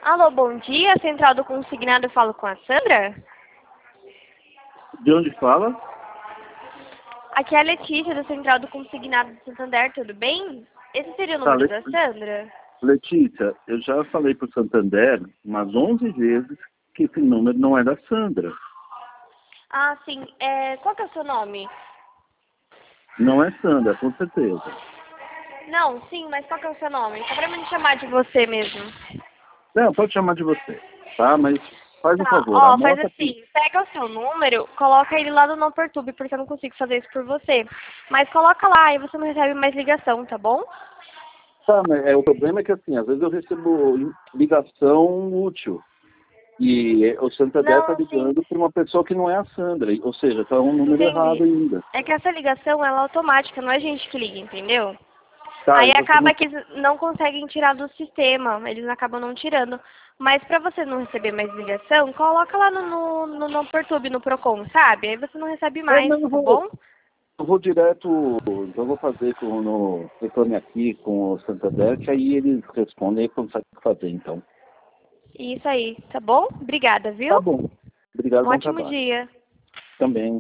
Alô, bom dia. Central do Consignado, eu falo com a Sandra? De onde fala? Aqui é a Letícia, do Central do Consignado de Santander, tudo bem? Esse seria o Tá, número da Sandra? Letícia, eu já falei para o Santander umas 11 vezes que esse número não é da Sandra. Ah, sim. Qual que é o seu nome? Não é Sandra, com certeza. Não, sim, mas qual que é o seu nome? Só pra me chamar de você mesmo. Não, pode chamar de você, tá? Mas faz um Tá, favor, ó, faz anota aqui. assim, pega o seu número, coloca ele lá no Não Perturbe, porque eu não consigo fazer isso por você. Mas coloca lá e você não recebe mais ligação, tá bom? Tá, mas o problema é que assim, às vezes eu recebo ligação útil. E o Santander está Não, sim, ligando para uma pessoa que não é a Sandra. Ou seja, está um número errado entendi. ainda. É que essa ligação, ela é automática, não é gente que liga, entendeu? Tá, Aí e você não. acaba que eles não conseguem tirar do sistema, eles acabam não tirando. Mas pra você não receber mais ligação, coloca lá no Não Perturbe, no Procon, sabe? Aí você não recebe É, mais, mas eu tá vou. bom? Eu vou direto, então eu vou fazer no Reclame Aqui com o Santander, que aí eles respondem e conseguem fazer, então. Isso aí, tá bom? Obrigada, viu? Tá bom. Obrigado, Um bom ótimo trabalho. dia. Também.